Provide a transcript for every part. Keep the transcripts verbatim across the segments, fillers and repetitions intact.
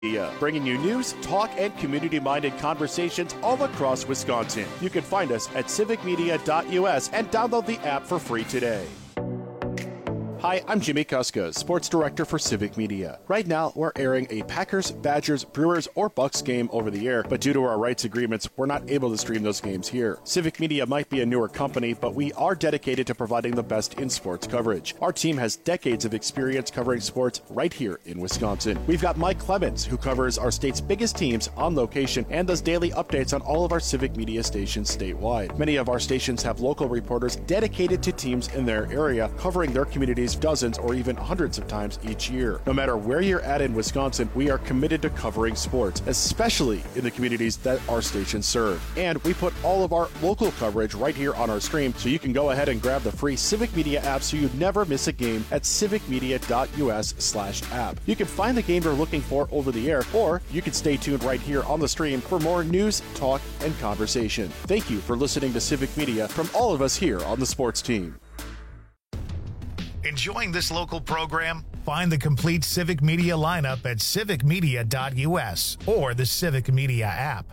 Media, bringing you news, talk, and community-minded conversations all across Wisconsin. You can find us at civic media dot U S and download the app for free today. Hi, I'm Jimmy Kuska, Sports Director for Civic Media. Right now, we're airing a Packers, Badgers, Brewers, or Bucks game over the air, but due to our rights agreements, we're not able to stream those games here. Civic Media might be a newer company, but we are dedicated to providing the best in sports coverage. Our team has decades of experience covering sports right here in Wisconsin. We've got Mike Clemens, who covers our state's biggest teams on location and does daily updates on all of our Civic Media stations statewide. Many of our stations have local reporters dedicated to teams in their area, covering their communities dozens or even hundreds of times each year. No matter where you're at in Wisconsin, we are committed to covering sports, especially in the communities that our stations serve. And we put all of our local coverage right here on our stream, so you can go ahead and grab the free Civic Media app so you never miss a game at civic media dot U S slash app. You can find the game you're looking for over the air, or you can stay tuned right here on the stream for more news, talk, and conversation. Thank you for listening to Civic Media from all of us here on the sports team. Enjoying this local program? Find the complete Civic Media lineup at civic media dot U S or the Civic Media app.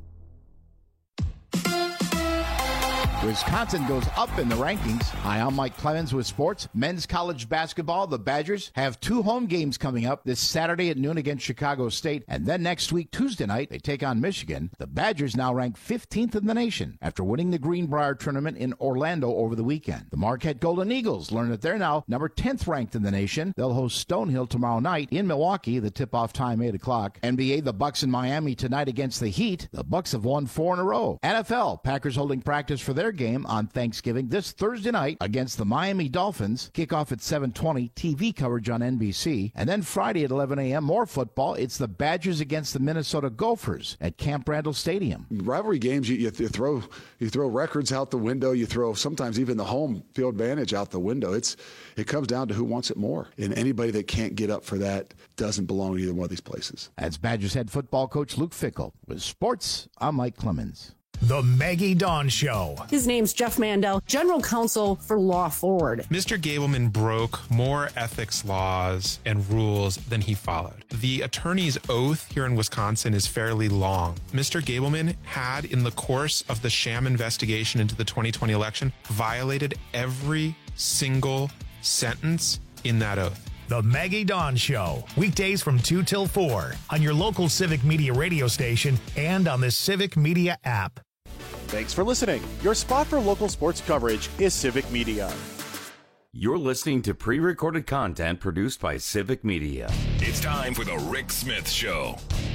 Wisconsin goes up in the rankings. Hi, I'm Mike Clemens with sports. Men's college basketball, the Badgers have two home games coming up this Saturday at noon against Chicago State. And then next week, Tuesday night, they take on Michigan. The Badgers now rank fifteenth in the nation after winning the Greenbrier tournament in Orlando over the weekend. The Marquette Golden Eagles learn that they're now number tenth ranked in the nation. They'll host Stonehill tomorrow night in Milwaukee. The tip-off time, eight o'clock. N B A, the Bucks in Miami tonight against the Heat. The Bucks have won four in a row. N F L, Packers holding practice for their game on Thanksgiving this Thursday night against the Miami Dolphins. Kickoff at seven twenty, T V coverage on N B C. And then Friday at eleven a.m., more football. It's the Badgers against the Minnesota Gophers at Camp Randall Stadium. Rivalry games, you, you throw you throw records out the window. You throw sometimes even the home field advantage out the window. It's It comes down to who wants it more. And anybody that can't get up for that doesn't belong to either one of these places. That's Badgers head football coach Luke Fickell. With sports, I'm Mike Clemens. The Maggie Dawn Show. His name's Jeff Mandel, General Counsel for Law Forward. Mister Gableman broke more ethics laws and rules than he followed. The attorney's oath here in Wisconsin is fairly long. Mister Gableman had, in the course of the sham investigation into the twenty twenty election, violated every single sentence in that oath. The Maggie Dawn Show, weekdays from two till four on your local Civic Media radio station and on the Civic Media app. Thanks for listening. Your spot for local sports coverage is Civic Media. You're listening to pre-recorded content produced by Civic Media. It's time for the Rick Smith Show.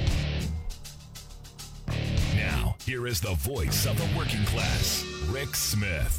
Now, here is the voice of the working class, Rick Smith.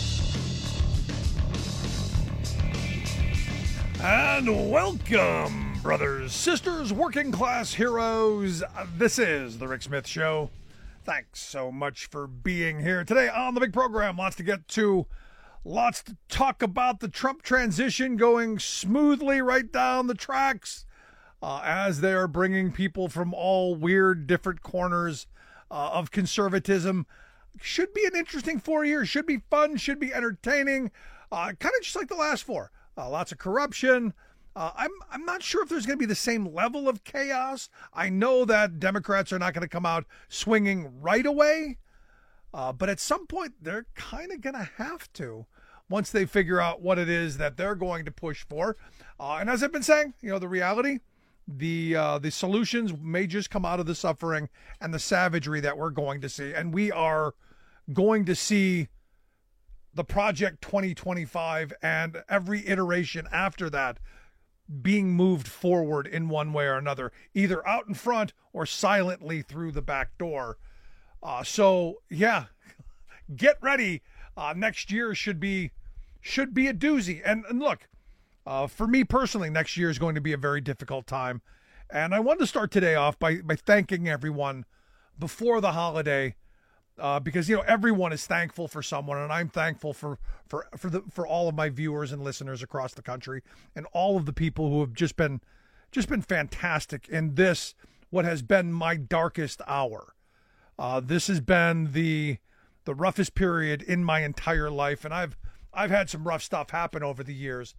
And welcome, brothers, sisters, working class heroes. This is the Rick Smith Show. Thanks so much for being here today on the big program. Lots to get to. Lots to talk about. The Trump transition going smoothly right down the tracks uh, as they are bringing people from all weird different corners uh, of conservatism. Should be an interesting four years. Should be fun. Should be entertaining. Uh, kind of just like the last four. Uh, lots of corruption. Uh, I'm I'm not sure if there's going to be the same level of chaos. I know that Democrats are not going to come out swinging right away, uh, but at some point they're kind of going to have to once they figure out what it is that they're going to push for. Uh, and as I've been saying, you know, the reality, the uh, the solutions may just come out of the suffering and the savagery that we're going to see, and we are going to see the Project twenty twenty-five and every iteration after that being moved forward in one way or another, either out in front or silently through the back door. Uh, so, yeah, get ready. Uh, next year should be should be a doozy. And, and look, uh, for me personally, next year is going to be a very difficult time. And I wanted to start today off by, by thanking everyone before the holiday. Uh, because, you know, everyone is thankful for someone, and I'm thankful for for for the for all of my viewers and listeners across the country, and all of the people who have just been just been fantastic in this, what has been my darkest hour. Uh, this has been the the roughest period in my entire life, and I've I've had some rough stuff happen over the years,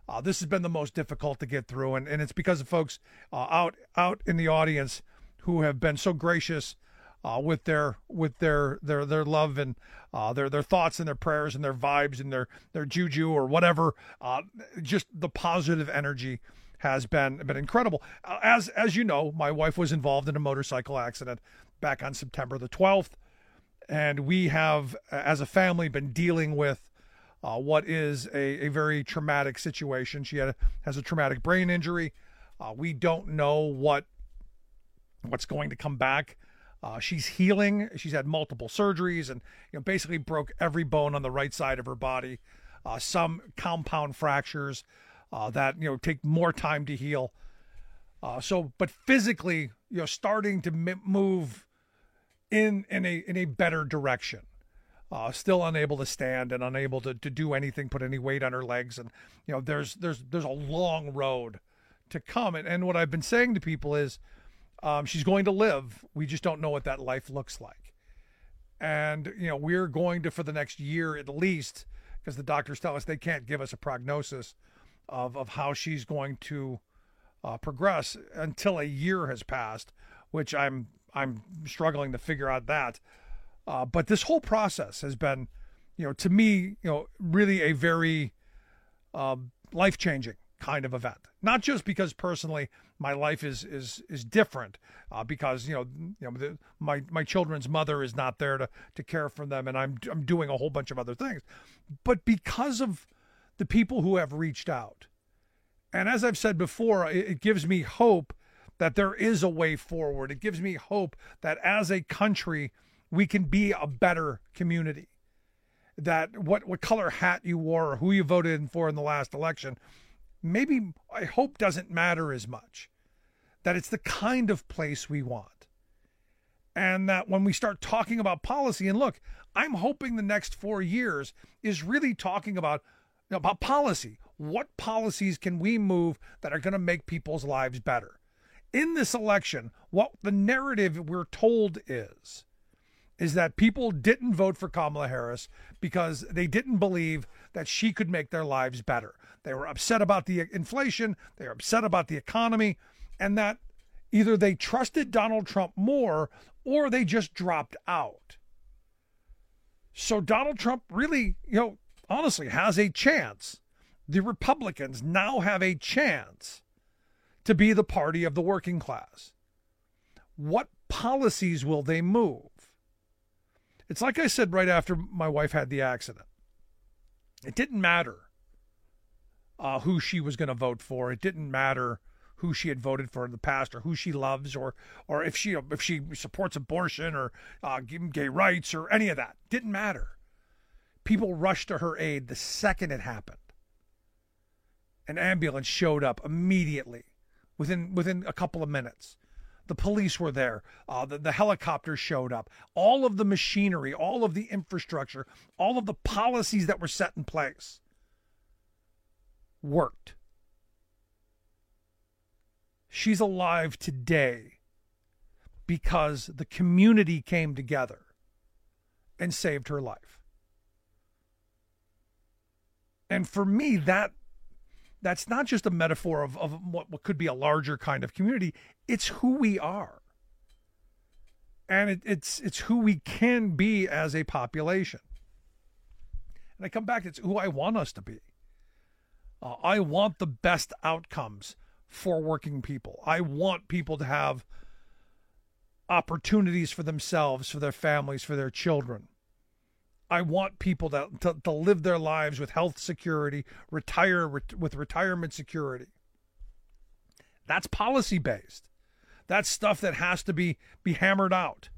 Uh, this has been the most difficult to get through, and, and it's because of folks uh, out out in the audience who have been so gracious uh, with their with their their their love and uh, their their thoughts and their prayers and their vibes and their their juju or whatever. Uh, just the positive energy has been been incredible. Uh, as as you know, my wife was involved in a motorcycle accident back on September the twelfth, and we have, as a family, been dealing with Uh, what is a, a very traumatic situation. She had a, has a traumatic brain injury. Uh, we don't know what what's going to come back. Uh, she's healing. She's had multiple surgeries and you know basically broke every bone on the right side of her body. Uh, some compound fractures uh, that you know take more time to heal. Uh, so, but physically, you know, starting to m- move in in a in a better direction. Uh, still unable to stand and unable to, to do anything, put any weight on her legs. And, you know, there's, there's, there's a long road to come. And, and what I've been saying to people is um, she's going to live. We just don't know what that life looks like. And, you know, we're going to, for the next year at least, because the doctors tell us they can't give us a prognosis of, of how she's going to uh, progress until a year has passed, which I'm, I'm struggling to figure out that. Uh, but this whole process has been, you know, to me, you know, really a very uh, life-changing kind of event. Not just because personally my life is is is different, uh, because you know, you know, the, my my children's mother is not there to to care for them, and I'm I'm doing a whole bunch of other things, but because of the people who have reached out, and as I've said before, it, it gives me hope that there is a way forward. It gives me hope that as a country, we can be a better community, that what, what color hat you wore or who you voted in for in the last election, maybe I hope doesn't matter as much, that it's the kind of place we want. And that when we start talking about policy, and look, I'm hoping the next four years is really talking about, you know, about policy. What policies can we move that are going to make people's lives better? In this election, what the narrative we're told is, is that people didn't vote for Kamala Harris because they didn't believe that she could make their lives better. They were upset about the inflation, they were upset about the economy, and that either they trusted Donald Trump more or they just dropped out. So Donald Trump really, you know, honestly has a chance. The Republicans now have a chance to be the party of the working class. What policies will they move? It's like I said right after my wife had the accident. It didn't matter uh, who she was going to vote for. It didn't matter who she had voted for in the past, or who she loves, or or if she if she supports abortion or uh, gay rights or any of that. Didn't matter. People rushed to her aid the second it happened. An ambulance showed up immediately, within within a couple of minutes. The police were there. Uh, the, the helicopters showed up. All of the machinery, all of the infrastructure, all of the policies that were set in place worked. She's alive today because the community came together and saved her life. And for me, that that's not just a metaphor of, of what, what could be a larger kind of community. It's who we are. And it, it's it's who we can be as a population. And I come back, it's who I want us to be. Uh, I want the best outcomes for working people. I want people to have opportunities for themselves, for their families, for their children. I want people to, to, to live their lives with health security, retire ret, with retirement security. That's policy-based. That's stuff that has to be, be hammered out.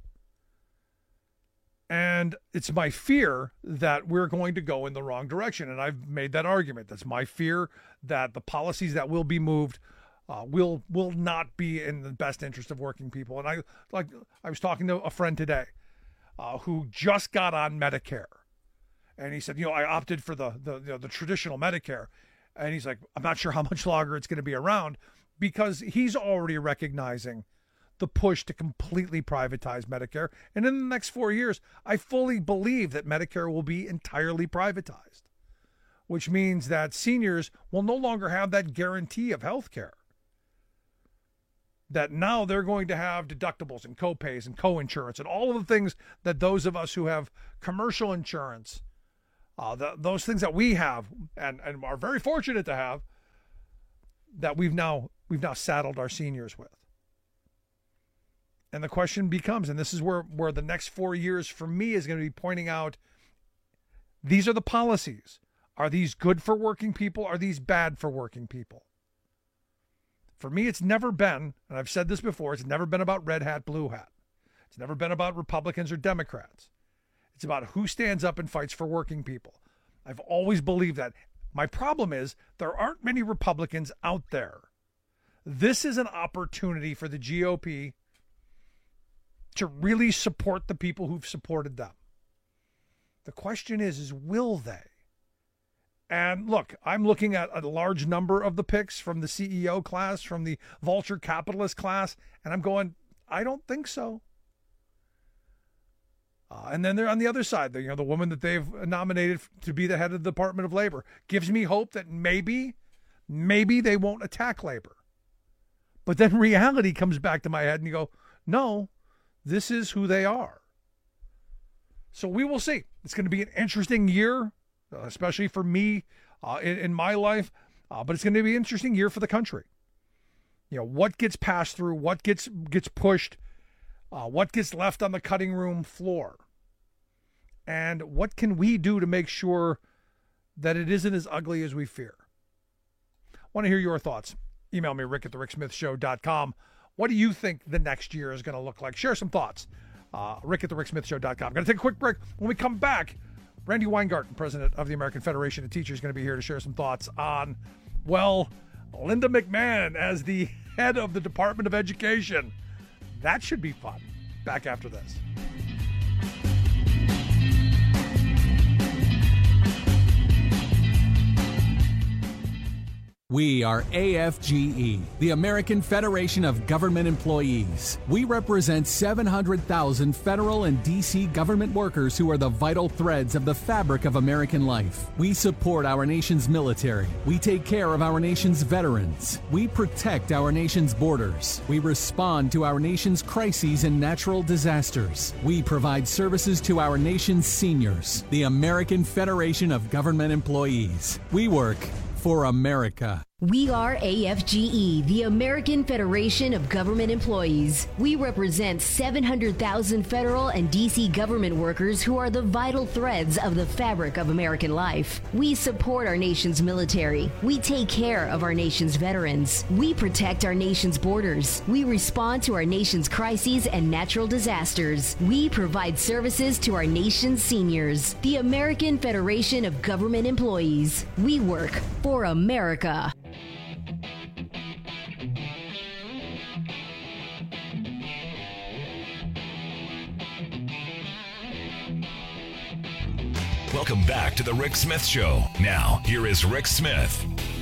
And it's my fear that we're going to go in the wrong direction. And I've made that argument. That's my fear, that the policies that will be moved uh, will will not be in the best interest of working people. And I like I was talking to a friend today uh, who just got on Medicare. And he said, you know, I opted for the the, you know, the traditional Medicare. And he's like, I'm not sure how much longer it's going to be around, because he's already recognizing the push to completely privatize Medicare. And in the next four years, I fully believe that Medicare will be entirely privatized. which means that seniors will no longer have that guarantee of health care. That now they're going to have deductibles and co-pays and co-insurance and all of the things that those of us who have commercial insurance, uh, the, those things that we have and, and are very fortunate to have, that we've now we've now saddled our seniors with. And the question becomes, and this is where, where the next four years for me is going to be pointing out, these are the policies. Are these good for working people? Are these bad for working people? For me, it's never been, and I've said this before, it's never been about red hat, blue hat. It's never been about Republicans or Democrats. It's about who stands up and fights for working people. I've always believed that. My problem is there aren't many Republicans out there. This is an opportunity for the G O P to really support the people who've supported them. The question is, is will they? And look, I'm looking at a large number of the picks from the C E O class, from the vulture capitalist class, and I'm going, I don't think so. Uh, and then they're on the other side, the, you know, the woman that they've nominated to be the head of the Department of Labor gives me hope that maybe, maybe they won't attack labor. But then reality comes back to my head and you go, no, this is who they are. So we will see. It's going to be an interesting year, uh, especially for me uh, in, in my life. Uh, but it's going to be an interesting year for the country. You know, what gets passed through, what gets gets pushed, uh, what gets left on the cutting room floor. And what can we do to make sure that it isn't as ugly as we fear? I want to hear your thoughts. Email me, rick at the rick smith show dot com. What do you think the next year is going to look like? Share some thoughts. Uh, rick at the rick smith show dot com. I'm going to take a quick break. When we come back, Randi Weingarten, president of the American Federation of Teachers, is going to be here to share some thoughts on, well, Linda McMahon as the head of the Department of Education. That should be fun. Back after this. We are A F G E, the American Federation of Government Employees. We represent seven hundred thousand federal and D C government workers who are the vital threads of the fabric of American life. We support our nation's military. We take care of our nation's veterans. We protect our nation's borders. We respond to our nation's crises and natural disasters. We provide services to our nation's seniors. The American Federation of Government Employees. We work for America. We are A F G E, the American Federation of Government Employees. We represent seven hundred thousand federal and D C government workers who are the vital threads of the fabric of American life. We support our nation's military. We take care of our nation's veterans. We protect our nation's borders. We respond to our nation's crises and natural disasters. We provide services to our nation's seniors. The American Federation of Government Employees. We work for America. Welcome back to the Rick Smith Show. Now, here is Rick Smith.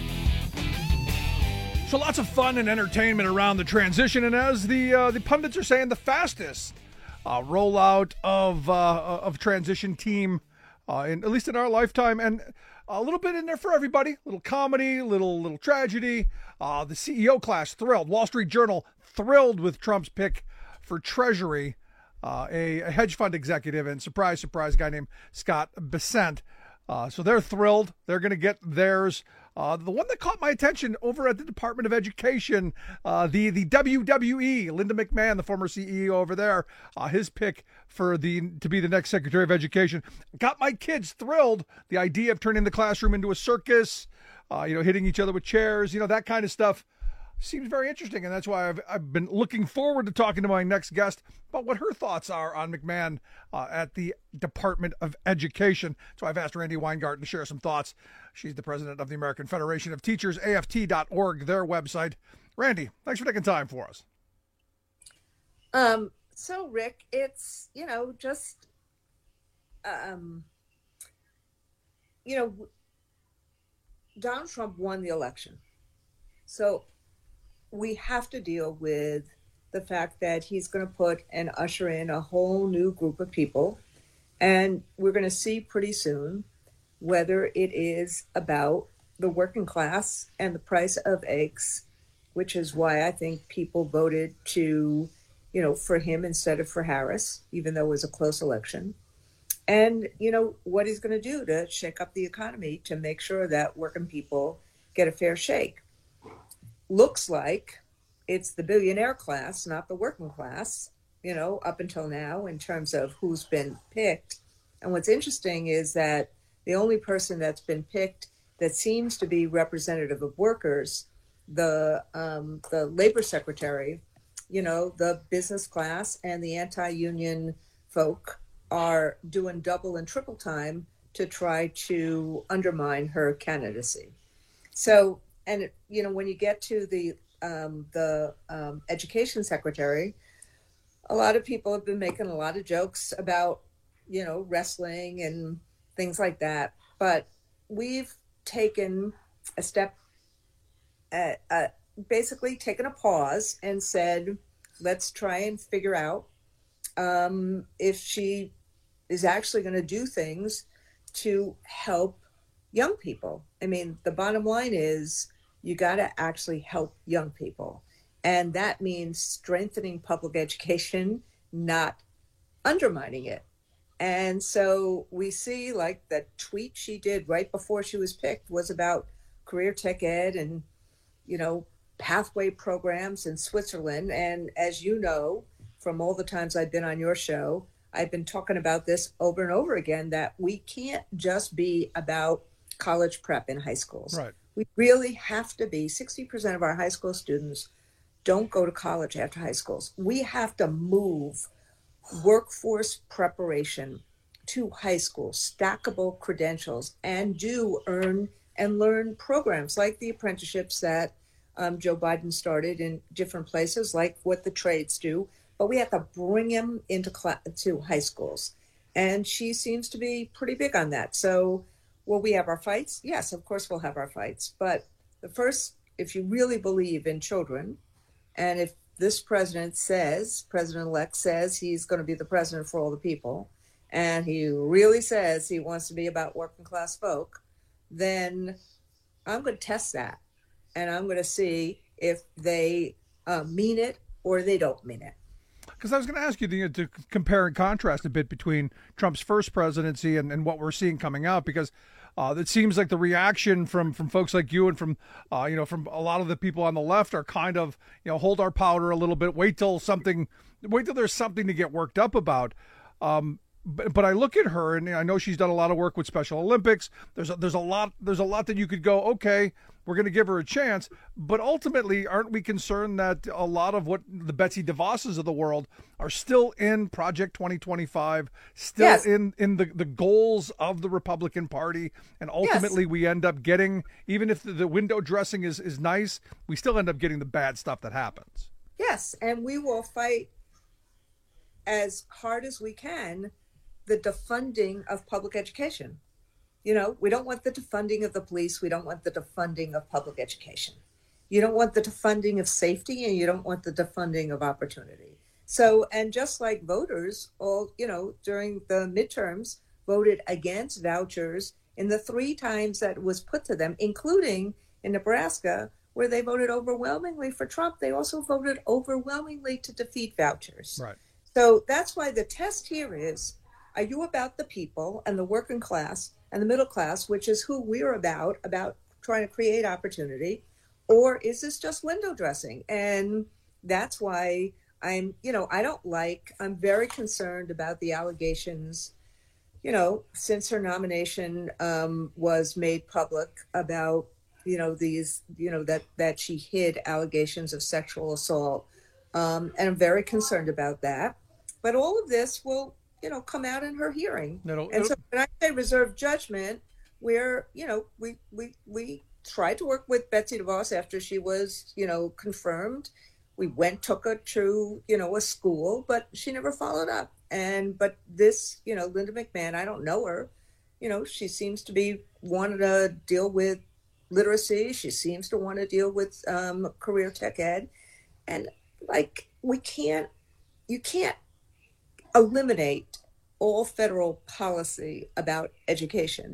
So lots of fun and entertainment around the transition, and as the uh, the pundits are saying, the fastest uh, rollout of uh, of transition team, uh, in, at least in our lifetime, and a little bit in there for everybody. A little comedy, little little tragedy. Uh, the C E O class thrilled. Wall Street Journal thrilled with Trump's pick for Treasury. Uh, a, a hedge fund executive and surprise, surprise guy named Scott Bessent. Uh, so they're thrilled. They're going to get theirs. Uh, the one that caught my attention over at the Department of Education, uh, the, the W W E, Linda McMahon, the former C E O over there, uh, his pick for the to be the next Secretary of Education, got my kids thrilled. The idea of turning the classroom into a circus, uh, you know, hitting each other with chairs, you know, that kind of stuff. Seems very interesting, and that's why I've, I've been looking forward to talking to my next guest about what her thoughts are on McMahon uh, at the Department of Education. So I've asked Randi Weingarten to share some thoughts. She's the president of the American Federation of Teachers, A F T dot org, their website. Randi, thanks for taking time for us. Um. So, Rick, it's, you know, just, um, you know, Donald Trump won the election. So we have to deal with the fact that he's going to put and usher in a whole new group of people. And we're going to see pretty soon whether it is about the working class and the price of eggs, which is why I think people voted to, you know, for him instead of for Harris, even though it was a close election. And, you know, what he's going to do to shake up the economy to make sure that working people get a fair shake. Looks like it's the billionaire class, not the working class, you know, up until now in terms of who's been picked. And what's interesting is that the only person that's been picked that seems to be representative of workers, the um, the labor secretary, you know, the business class and the anti-union folk are doing double and triple time to try to undermine her candidacy. So, and you know, when you get to the um, the um, education secretary, a lot of people have been making a lot of jokes about, you know, wrestling and things like that. But we've taken a step, uh, uh, basically taken a pause and said, let's try and figure out um, if she is actually going to do things to help young people. I mean, the bottom line is you got to actually help young people. And that means strengthening public education, not undermining it. And so we see, like, the tweet she did right before she was picked was about career tech ed and, you know, pathway programs in Switzerland. And as you know, from all the times I've been on your show, I've been talking about this over and over again, that we can't just be about college prep in high schools. Right. We really have to be, sixty percent of our high school students don't go to college after high schools. We have to move workforce preparation to high school, stackable credentials, and do earn and learn programs like the apprenticeships that um, Joe Biden started in different places, like what the trades do. But we have to bring them into class, to high schools. And she seems to be pretty big on that. So will we have our fights? Yes, of course we'll have our fights. But the first, if you really believe in children, and if this president says, President-elect says he's going to be the president for all the people, and he really says he wants to be about working class folk, then I'm going to test that. And I'm going to see if they uh, mean it or they don't mean it. Because I was going to ask you to, to compare and contrast a bit between Trump's first presidency and, and what we're seeing coming out, because uh, it seems like the reaction from, from folks like you and from, uh, you know, from a lot of the people on the left are kind of, you know, hold our powder a little bit, wait till something, wait till there's something to get worked up about. Um, But, but I look at her, and I know she's done a lot of work with Special Olympics. There's a, there's a lot there's a lot that you could go, okay, we're going to give her a chance. But ultimately, aren't we concerned that a lot of what the Betsy DeVosses of the world are still in Project twenty twenty-five, still yes. in, in the, the goals of the Republican Party, and ultimately yes. we end up getting, even if the, the window dressing is, is nice, we still end up getting the bad stuff that happens. Yes, and we will fight as hard as we can the defunding of public education. You know, we don't want the defunding of the police. We don't want the defunding of public education. You don't want the defunding of safety, and you don't want the defunding of opportunity. So, and just like voters, all, you know, during the midterms voted against vouchers in the three times that it was put to them, including in Nebraska, where they voted overwhelmingly for Trump, they also voted overwhelmingly to defeat vouchers. Right. So that's why the test here is, are you about the people and the working class and the middle class, which is who we're about, about trying to create opportunity, or is this just window dressing? And that's why I'm, you know, I don't like, I'm very concerned about the allegations, you know, since her nomination um, was made public about, you know, these, you know, that, that she hid allegations of sexual assault. Um, and I'm very concerned about that. But all of this will, you know, come out in her hearing. It'll, and it'll... so when I say reserve judgment, where, you know, we, we, we tried to work with Betsy DeVos after she was, you know, confirmed. We went, took her to, you know, a school, but she never followed up. And, but this, you know, Linda McMahon, I don't know her, you know, she seems to be wanting to deal with literacy. She seems to want to deal with um, career tech ed. And like, we can't, you can't eliminate all federal policy about education,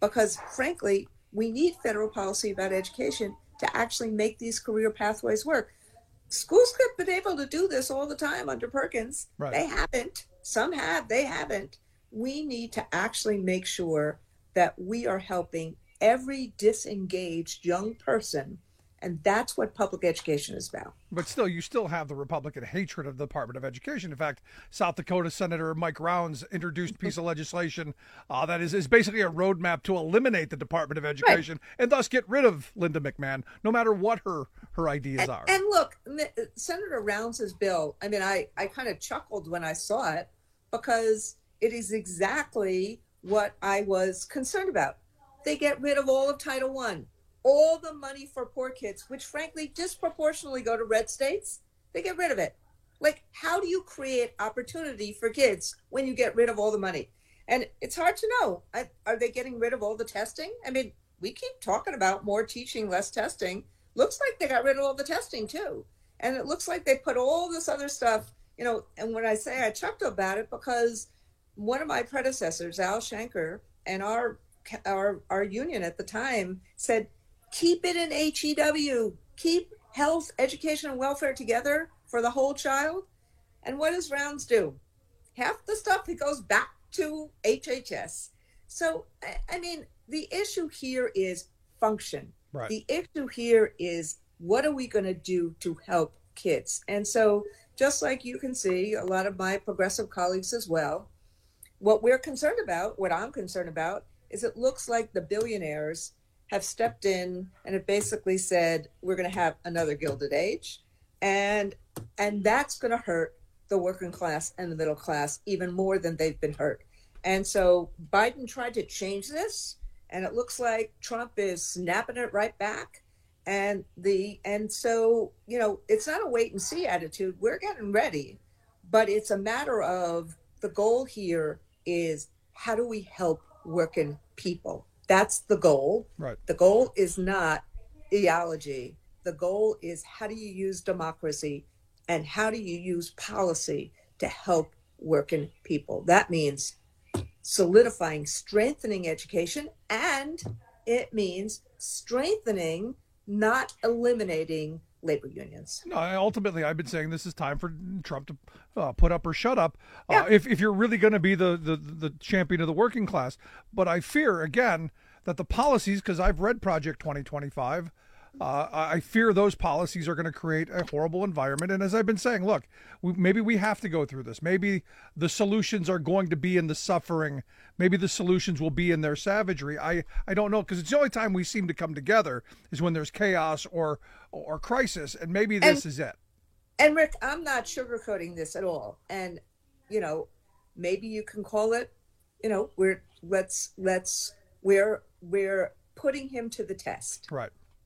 because frankly, we need federal policy about education to actually make these career pathways work. Schools have been able to do this all the time under Perkins. Right. They haven't. Some have, they haven't. We need to actually make sure that we are helping every disengaged young person. And that's what public education is about. But still, you still have the Republican hatred of the Department of Education. In fact, South Dakota Senator Mike Rounds introduced a piece of legislation uh, that is, is basically a roadmap to eliminate the Department of Education right. and thus get rid of Linda McMahon, no matter what her, her ideas and, are. And look, Senator Rounds' bill, I mean, I, I kind of chuckled when I saw it because it is exactly what I was concerned about. They get rid of all of Title One. All the money for poor kids, which frankly disproportionately go to red states, they get rid of it. Like, how do you create opportunity for kids when you get rid of all the money? And it's hard to know. Are they getting rid of all the testing? I mean, we keep talking about more teaching, less testing. Looks like they got rid of all the testing too. And it looks like they put all this other stuff, you know, and when I say I chuckled about it, because one of my predecessors, Al Shanker, and our our our union at the time said, keep it in H E W, keep health, education, and welfare together for the whole child. And what does Rounds do? Half the stuff, it goes back to H H S. So, I mean, the issue here is function. Right. The issue here is, what are we going to do to help kids? And so, just like you can see, a lot of my progressive colleagues as well, what we're concerned about, what I'm concerned about, is it looks like the billionaires have stepped in and have basically said, we're going to have another Gilded Age. And and that's going to hurt the working class and the middle class even more than they've been hurt. And so Biden tried to change this, and it looks like Trump is snapping it right back. And the and so, you know, it's not a wait and see attitude. We're getting ready, but it's a matter of the goal here is, how do we help working people? That's the goal. Right. The goal is not ideology. The goal is, how do you use democracy and how do you use policy to help working people? That means solidifying, strengthening education, and it means strengthening, not eliminating, labor unions. No, ultimately, I've been saying this is time for Trump to uh, put up or shut up. Uh, yeah. If if you're really going to be the, the the champion of the working class, but I fear again that the policies, because I've read Project twenty twenty-five, uh, I fear those policies are going to create a horrible environment. And as I've been saying, look, we, maybe we have to go through this. Maybe the solutions are going to be in the suffering. Maybe the solutions will be in their savagery. I, I don't know, because it's the only time we seem to come together is when there's chaos or or crisis, and maybe this and, is it. And Rick, I'm not sugarcoating this at all. And, you know, maybe you can call it, you know, we're let's let's we're we're putting him to the test. Right.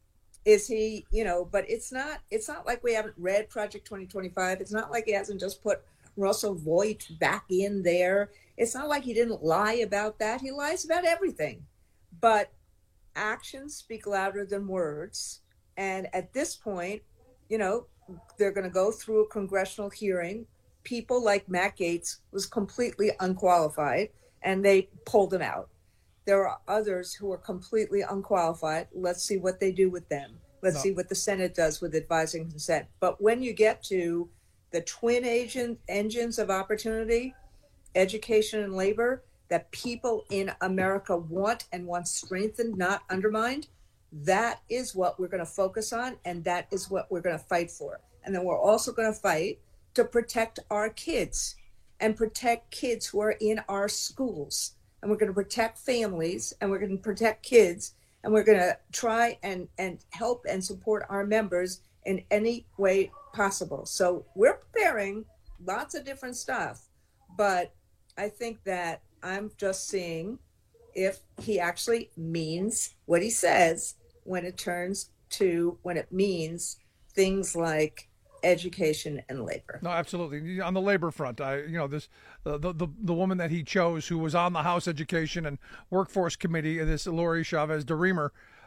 Is he, you know, but it's not it's not like we haven't read Project twenty twenty-five. It's not like he hasn't just put Russell Voigt back in there. It's not like he didn't lie about that. He lies about everything. But actions speak louder than words. And at this point, you know, they're going to go through a congressional hearing. People like Matt Gaetz was completely unqualified, and they pulled him out. There are others who are completely unqualified. Let's see what they do with them. Let's no. see what the Senate does with advising consent. But when you get to the twin agent engines of opportunity, education and labor, that people in America want and want strengthened, not undermined, that is what we're going to focus on, and that is what we're going to fight for. And then we're also going to fight to protect our kids and protect kids who are in our schools. And we're going to protect families, and we're going to protect kids, and we're going to try and, and help and support our members in any way possible. So we're preparing lots of different stuff, but I think that I'm just seeing if he actually means what he says when it turns to, when it means things like education and labor. No, absolutely. On the labor front, I, you know, this uh, the, the the woman that he chose, who was on the House Education and Workforce Committee, this Lori Chavez DeRemer,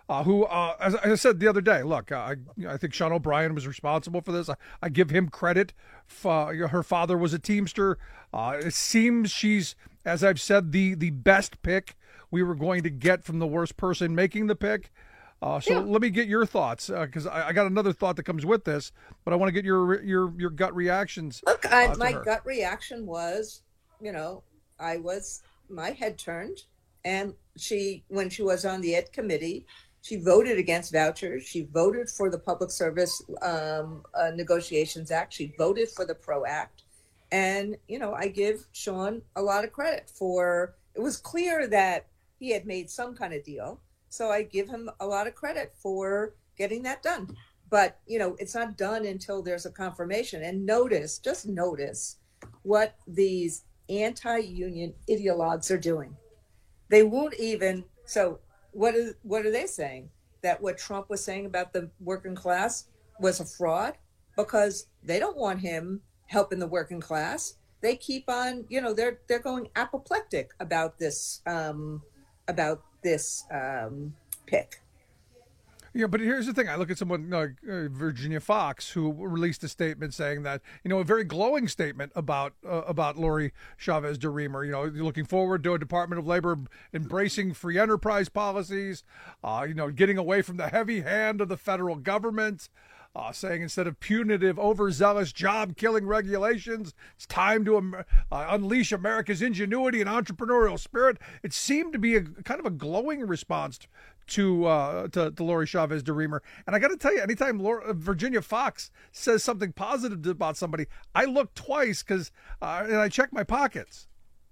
uh, who, uh, as, as I said the other day, look, uh, I, I think Sean O'Brien was responsible for this. I, I give him credit. For, uh, her father was a Teamster. Uh, it seems she's, as I've said, the the best pick we were going to get from the worst person making the pick. Uh, so yeah. Let me get your thoughts, because uh, I, I got another thought that comes with this, but I want to get your your your gut reactions. Look, I, uh, my her. gut reaction was, you know, I was, my head turned, and she, when she was on the Ed Committee, she voted against vouchers. She voted for the Public Service um, uh, Negotiations Act. She voted for the PRO Act. And, you know, I give Sean a lot of credit for, it was clear that he had made some kind of deal. So I give him a lot of credit for getting that done. But, you know, it's not done until there's a confirmation. And notice, just notice what these anti-union ideologues are doing. They won't even, so what is, what are they saying? That what Trump was saying about the working class was a fraud? Because they don't want him helping the working class. They keep on, you know, they're they're going apoplectic about this, um, about this um, pick. Yeah, but here's the thing. I look at someone like uh, Virginia Fox, who released a statement saying that, you know, a very glowing statement about uh, about Lori Chavez DeRemer. You know, looking forward to a Department of Labor embracing free enterprise policies, uh, you know, getting away from the heavy hand of the federal government. Uh, saying instead of punitive, overzealous, job-killing regulations, it's time to um, uh, unleash America's ingenuity and entrepreneurial spirit. It seemed to be a kind of a glowing response to uh, to, to Lori Chavez DeRemer. And I got to tell you, anytime Laura, Virginia Fox says something positive about somebody, I look twice because uh, and I check my pockets.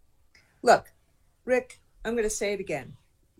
Look, Rick, I'm going to say it again.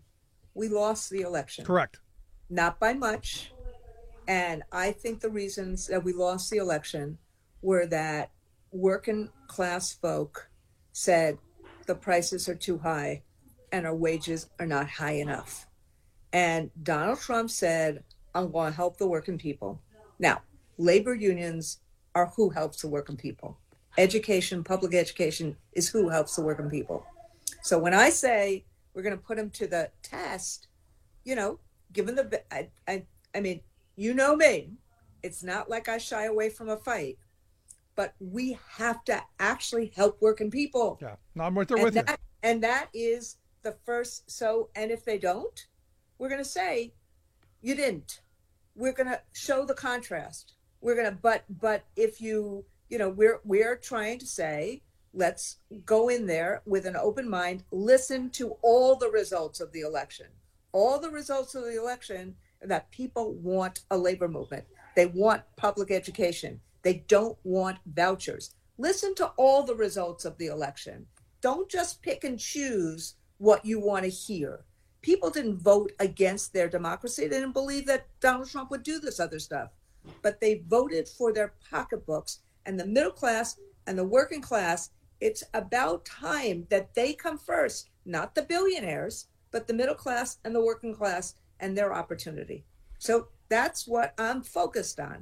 We lost the election. Correct. Not by much. And I think the reasons that we lost the election were that working class folk said the prices are too high and our wages are not high enough. And Donald Trump said, I'm going to help the working people. Now, labor unions are who helps the working people. Education, public education is who helps the working people. So when I say we're going to put them to the test, you know, given the, I, I, I mean, you know me, it's not like I shy away from a fight, but we have to actually help working people. Yeah, no, I'm right there and with that, you. And that is the first. So, and if they don't, we're going to say, you didn't. We're going to show the contrast. We're going to, but, but if you, you know, we're, we're trying to say, let's go in there with an open mind, listen to all the results of the election, all the results of the election. That people want a labor movement. They want public education. They don't want vouchers. Listen to all the results of the election. Don't just pick and choose what you want to hear. People didn't vote against their democracy. They didn't believe that Donald Trump would do this other stuff. But they voted for their pocketbooks, and the middle class and the working class, it's about time that they come first, not the billionaires, but the middle class and the working class and their opportunity. So that's what I'm focused on.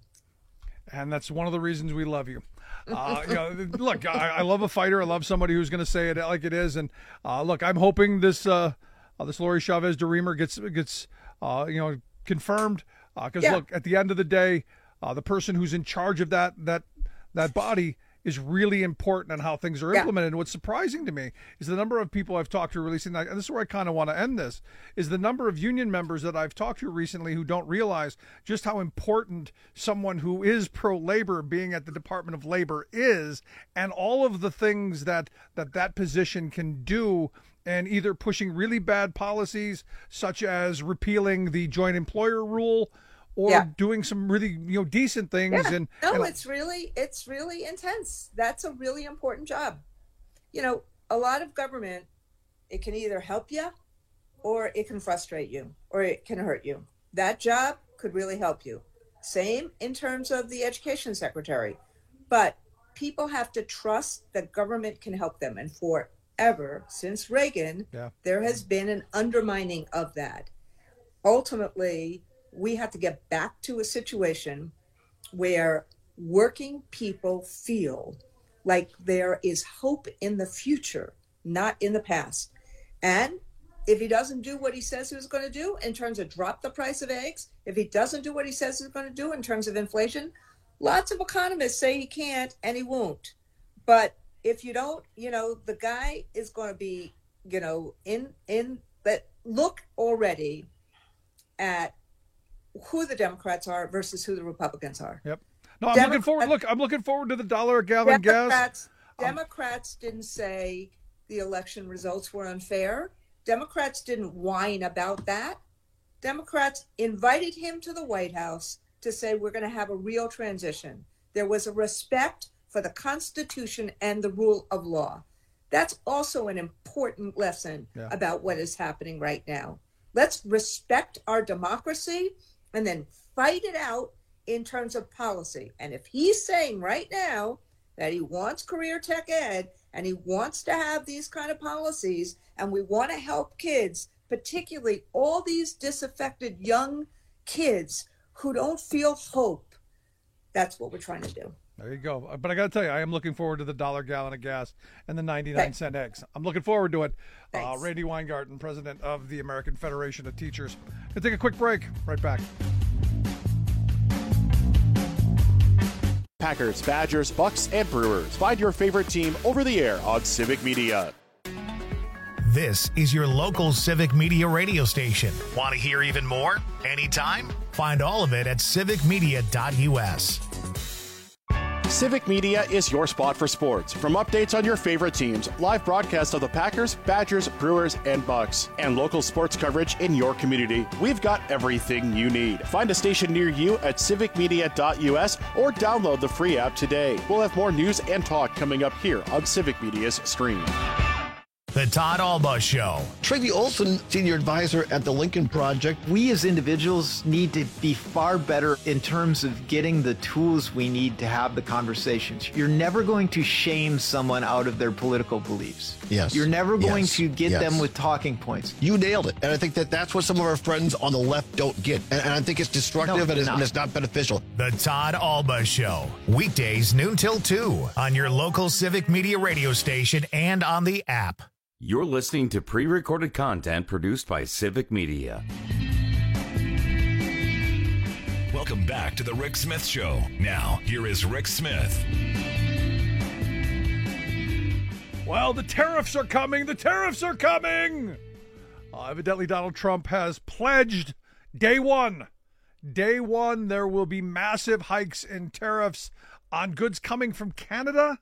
And that's one of the reasons we love you. Uh, you know, look, I, I love a fighter. I love somebody who's going to say it like it is. And uh, look, I'm hoping this uh, uh, this Lori Chavez DeRemer gets gets uh, you know confirmed. Because uh, yeah. Look, at the end of the day, uh, the person who's in charge of that that that body is really important on how things are implemented. Yeah. And what's surprising to me is the number of people I've talked to recently, and this is where I kind of want to end this, is the number of union members that I've talked to recently who don't realize just how important someone who is pro-labor being at the Department of Labor is, and all of the things that that, that position can do, and either pushing really bad policies, such as repealing the joint employer rule, or yeah. doing some really, you know, decent things. Yeah. And no, and, it's really, it's really intense. That's a really important job. You know, a lot of government, it can either help you or it can frustrate you or it can hurt you. That job could really help you. Same in terms of the education secretary. But people have to trust that government can help them. And forever, since Reagan, yeah. there has been an undermining of that. Ultimately, we have to get back to a situation where working people feel like there is hope in the future, not in the past. And if he doesn't do what he says he was going to do in terms of drop the price of eggs, if he doesn't do what he says he's going to do in terms of inflation, lots of economists say he can't and he won't. But if you don't, you know, the guy is going to be, you know, in, in, but look already at who the Democrats are versus who the Republicans are. Yep. No, I'm Democrats, looking forward. Look, I'm looking forward to the dollar a gallon Democrats, gas. Democrats um, didn't say the election results were unfair. Democrats didn't whine about that. Democrats invited him to the White House to say we're going to have a real transition. There was a respect for the Constitution and the rule of law. That's also an important lesson yeah. about what is happening right now. Let's respect our democracy and then fight it out in terms of policy. And if he's saying right now that he wants career tech ed and he wants to have these kind of policies and we want to help kids, particularly all these disaffected young kids who don't feel hope, that's what we're trying to do. There you go. But I got to tell you, I am looking forward to the dollar gallon of gas and the ninety-nine cent eggs. I'm looking forward to it. Uh, Randy Weingarten, president of the American Federation of Teachers. We'll take a quick break. Right back. Packers, Badgers, Bucks, and Brewers. Find your favorite team over the air on Civic Media. This is your local Civic Media radio station. Want to hear even more? Anytime? Find all of it at civic media dot u s. Civic Media is your spot for sports. From updates on your favorite teams, live broadcasts of the Packers, Badgers, Brewers, and Bucks, and local sports coverage in your community, we've got everything you need. Find a station near you at civic media dot u s or download the free app today. We'll have more news and talk coming up here on Civic Media's stream. The Todd Alba Show. Tracy Olson, senior advisor at the Lincoln Project. We as individuals need to be far better in terms of getting the tools we need to have the conversations. You're never going to shame someone out of their political beliefs. Yes. You're never going yes. to get yes. them with talking points. You nailed it. And I think that that's what some of our friends on the left don't get. And, and I think it's destructive no, and, it's, and it's not beneficial. The Todd Alba Show. Weekdays noon till two on your local Civic Media radio station and on the app. You're listening to pre-recorded content produced by Civic Media. Welcome back to the Rick Smith Show. Now, here is Rick Smith. Well, the tariffs are coming. The tariffs are coming. Uh, evidently, Donald Trump has pledged day one. Day one, there will be massive hikes in tariffs on goods coming from Canada,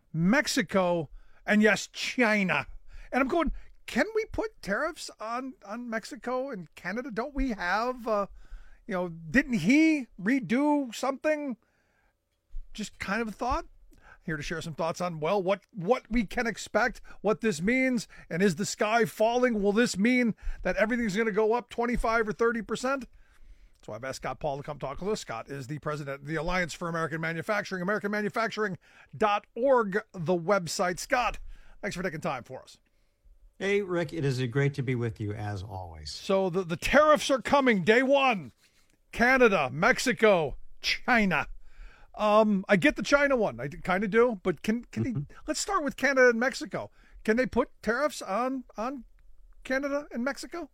Mexico, and yes, China. And I'm going, can we put tariffs on, on Mexico and Canada? Don't we have, uh, you know, didn't he redo something? Just kind of a thought. Here to share some thoughts on, well, what, what we can expect, what this means, and is the sky falling? Will this mean that everything's going to go up twenty-five or thirty percent? So I've asked Scott Paul to come talk with us. Scott is the president of the Alliance for American Manufacturing, american manufacturing dot org, the website. Scott, thanks for taking time for us. Hey, Rick, it is great to be with you as always. So the, the tariffs are coming day one. Canada, Mexico, China. Um, I get the China one. I kind of do. But can can mm-hmm. they, let's start with Canada and Mexico. Can they put tariffs on, on Canada and Mexico?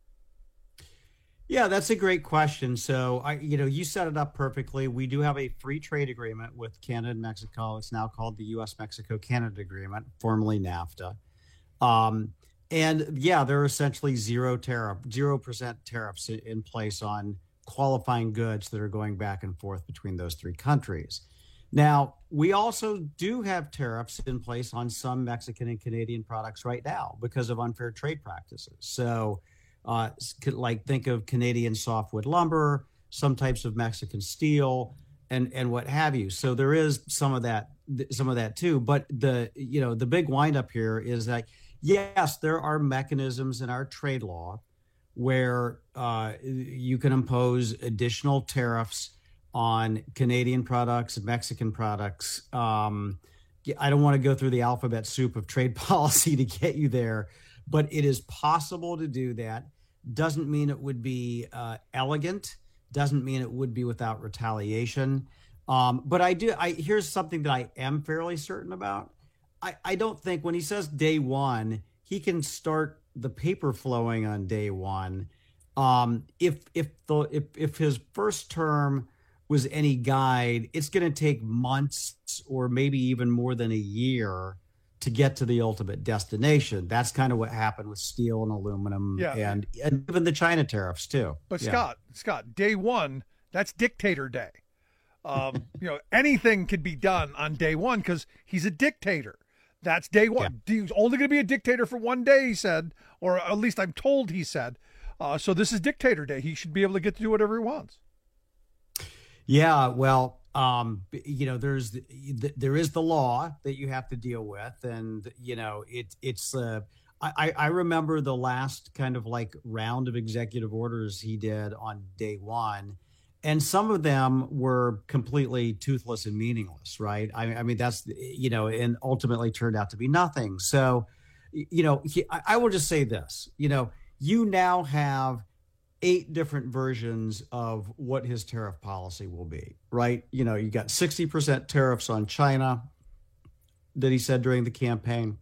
Yeah, that's a great question. So, I, you know, you set it up perfectly. We do have a free trade agreement with Canada and Mexico. It's now called the U S Mexico Canada Agreement, formerly NAFTA. Um, And yeah, there are essentially zero tariff, zero percent tariffs in place on qualifying goods that are going back and forth between those three countries. Now, we also do have tariffs in place on some Mexican and Canadian products right now because of unfair trade practices. So, uh, like think of Canadian softwood lumber, some types of Mexican steel, and and what have you. So there is some of that, some of that too. But the you know the big windup here is that. Yes, there are mechanisms in our trade law where uh, you can impose additional tariffs on Canadian products, Mexican products. Um, I don't want to go through the alphabet soup of trade policy to get you there, but it is possible to do that. Doesn't mean it would be uh, elegant. Doesn't mean it would be without retaliation. Um, but I do. I here's something that I am fairly certain about. I, I don't think when he says day one, he can start the paper flowing on day one. Um, if if the if if his first term was any guide, it's going to take months or maybe even more than a year to get to the ultimate destination. That's kind of what happened with steel and aluminum, yeah. and, and even the China tariffs too. But yeah. Scott, Scott, day one, that's dictator day. Um, you know, anything could be done on day one because he's a dictator. That's day one. Yeah. He's only going to be a dictator for one day, he said, or at least I'm told he said. Uh, so this is dictator day. He should be able to get to do whatever he wants. Yeah, well, um, you know, there's the, there is the law that you have to deal with, and you know, it it's. Uh, I I remember the last kind of like round of executive orders he did on day one, and some of them were completely toothless and meaningless, right? I, I mean, that's you know, and ultimately turned out to be nothing. So, you know, he, I, I will just say this, you know, you now have eight different versions of what his tariff policy will be, right? You know, you got sixty percent tariffs on China that he said during the campaign.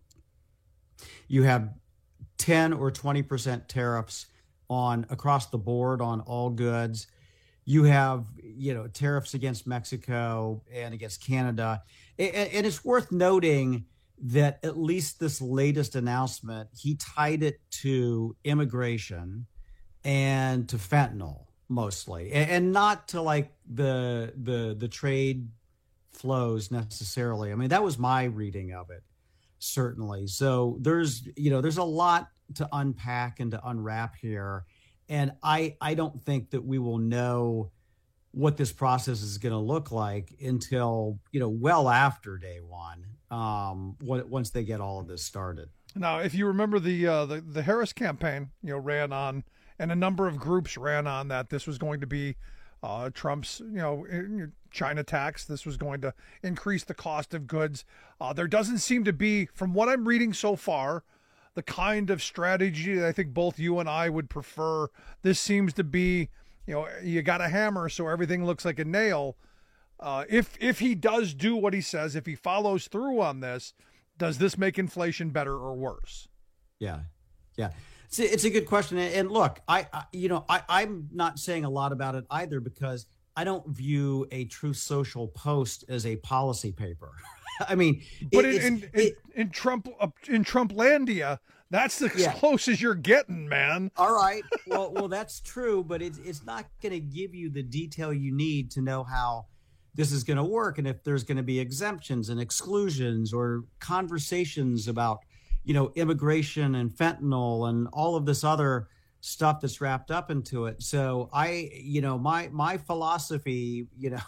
You have ten or twenty percent tariffs on across the board on all goods. You have, you know, tariffs against Mexico and against Canada. And, and it's worth noting that at least this latest announcement, he tied it to immigration and to fentanyl mostly, and, and not to like the the the trade flows necessarily. I mean, that was my reading of it, certainly. So there's you know there's a lot to unpack and to unwrap here, and I I don't think that we will know what this process is going to look like until you know well after day one, um, once they get all of this started. Now, if you remember the uh, the the Harris campaign, you know, ran on. And a number of groups ran on that this was going to be uh, Trump's, you know, China tax. This was going to increase the cost of goods. Uh, there doesn't seem to be, from what I'm reading so far, the kind of strategy that I think both you and I would prefer. This seems to be, you know, you got a hammer so everything looks like a nail. Uh, if if he does do what he says, if he follows through on this, does this make inflation better or worse? Yeah, yeah. It's a, it's a good question. And look, I, I you know, I, I'm not saying a lot about it either because I don't view a Truth Social post as a policy paper. I mean, but it, in, in, it, in Trump in Trumplandia, that's the yeah. close as you're getting, man. All right. Well, well, that's true, but it's it's not going to give you the detail you need to know how this is going to work, and if there's going to be exemptions and exclusions or conversations about, you know, immigration and fentanyl and all of this other stuff that's wrapped up into it. So I, you know, my my philosophy, you know,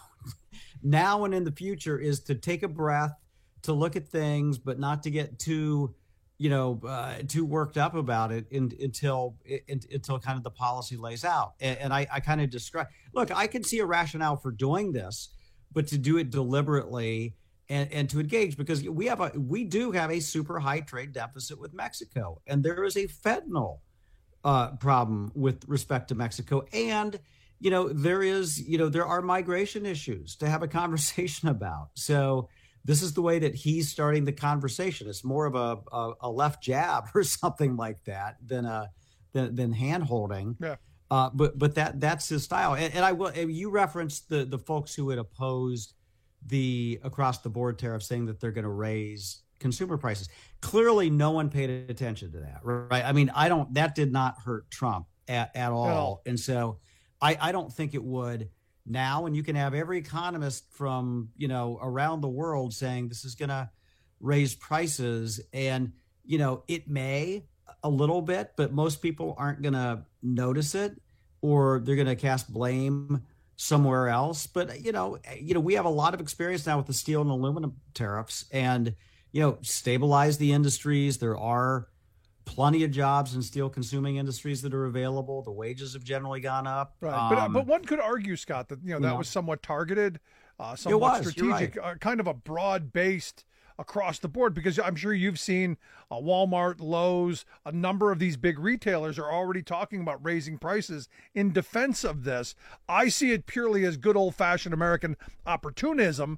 now and in the future is to take a breath, to look at things, but not to get too, you know, uh, too worked up about it in, until in, until kind of the policy lays out. And, and I, I kind of describe, look, I can see a rationale for doing this, but to do it deliberately and, and to engage, because we have a we do have a super high trade deficit with Mexico, and there is a fentanyl uh, problem with respect to Mexico, and you know there is you know there are migration issues to have a conversation about. So this is the way that he's starting the conversation. It's more of a a, a left jab or something like that than a than, than hand holding. Yeah. Uh, but but that that's his style. And, and I will. You referenced the the folks who had opposed the across the board tariff, saying that they're going to raise consumer prices. Clearly, no one paid attention to that, right? I mean, I don't. That did not hurt Trump at, at all, No. and so I, I don't think it would now. And you can have every economist from you know around the world saying this is going to raise prices, and you know it may a little bit, but most people aren't going to notice it, or they're going to cast blame somewhere else. But you know, you know, we have a lot of experience now with the steel and aluminum tariffs, and you know, stabilize the industries. There are plenty of jobs in steel consuming industries that are available. The wages have generally gone up. Right, Um, but but one could argue, Scott, that you know that you was know. somewhat targeted, uh, somewhat was, you're strategic, uh, kind of a broad based across the board, because I'm sure you've seen uh, Walmart, Lowe's, a number of these big retailers are already talking about raising prices in defense of this. I see it purely as good old-fashioned American opportunism,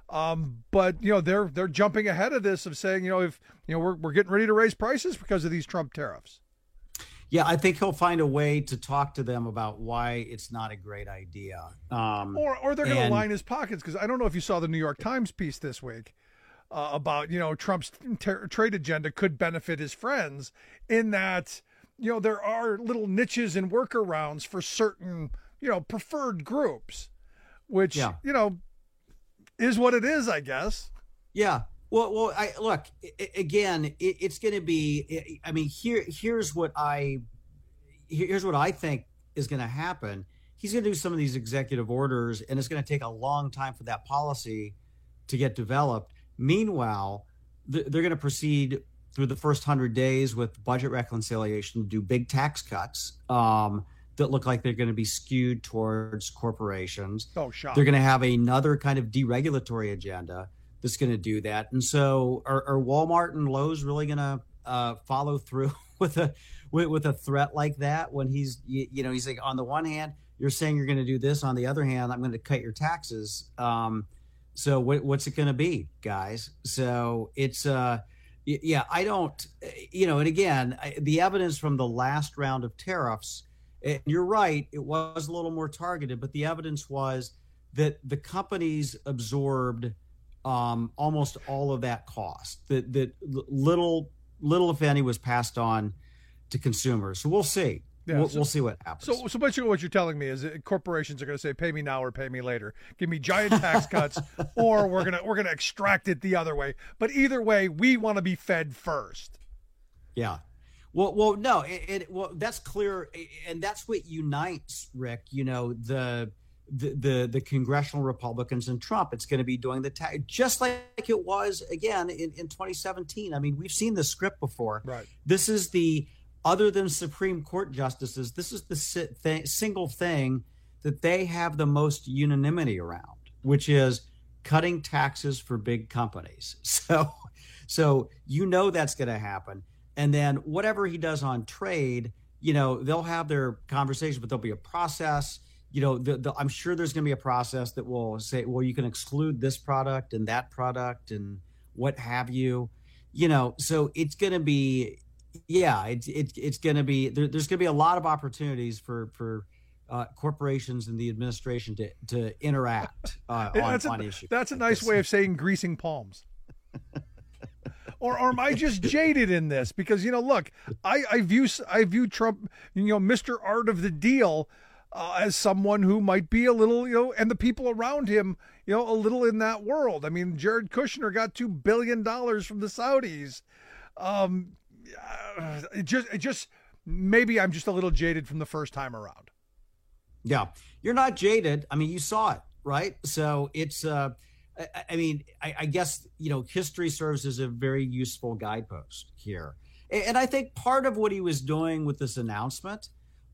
Um, but you know they're they're jumping ahead of this of saying you know if you know we're we're getting ready to raise prices because of these Trump tariffs. Yeah, I think he'll find a way to talk to them about why it's not a great idea. Um, or or they're going to and- line his pockets, because I don't know if you saw the New York Times piece this week uh, about, you know, Trump's ter- trade agenda could benefit his friends in that, you know, there are little niches and workarounds for certain, you know, preferred groups, which, Yeah. you know, is what it is, I guess. Yeah. Well, well, I look I- again. It, it's going to be. I mean, here, here's what I, here's what I think is going to happen. He's going to do some of these executive orders, and it's going to take a long time for that policy to get developed. Meanwhile, th- they're going to proceed through the first hundred days with budget reconciliation, do big tax cuts um, that look like they're going to be skewed towards corporations. Oh, shock. They're going to have another kind of deregulatory agenda that's going to do that. And so are, are Walmart and Lowe's really going to uh, follow through with a with, with a threat like that when he's, you, you know, he's like, on the one hand, you're saying you're going to do this. On the other hand, I'm going to cut your taxes. Um, so what, what's it going to be, guys? So it's, uh, y- yeah, I don't, you know, and again, I, the evidence from the last round of tariffs, and you're right, it was a little more targeted, but the evidence was that the companies absorbed um, almost all of that cost. That that little, little if any, was passed on to consumers. So we'll see. Yeah, we'll, so- we'll see what happens. So, so basically what you're telling me is that corporations are going to say, pay me now or pay me later. Give me giant tax cuts, or we're going to, we're going to extract it the other way. But either way, we want to be fed first. Yeah. Well, well, no, it, it well that's clear, and that's what unites, Rick. You know, the the the, the congressional Republicans and Trump. It's going to be doing the tax, just like it was again in, in twenty seventeen. I mean, we've seen this script before. Right. This is the other than Supreme Court justices. This is the si- th- single thing that they have the most unanimity around, which is cutting taxes for big companies. So, so you know that's going to happen. And then whatever he does on trade, you know, they'll have their conversation, but there'll be a process. You know, the, the, I'm sure there's going to be a process that will say, well, you can exclude this product and that product and what have you. You know, so it's going to be, yeah, it's it, it's going to be there, there's going to be a lot of opportunities for for uh, corporations and the administration to to interact uh, on, that's, on a, issues. that's a nice way of saying greasing palms. Or, or am I just jaded in this? Because, you know, look, I, I view I view Trump, you know, Mister Art of the Deal, uh, as someone who might be a little, you know, and the people around him, you know, a little in that world. I mean, Jared Kushner got two billion dollars from the Saudis. Um, uh, it just, it just, maybe I'm just a little jaded from the first time around. Yeah, you're not jaded. I mean, you saw it, right? So it's, uh, I, I mean, I, I guess, you know, history serves as a very useful guidepost here. And, and I think part of what he was doing with this announcement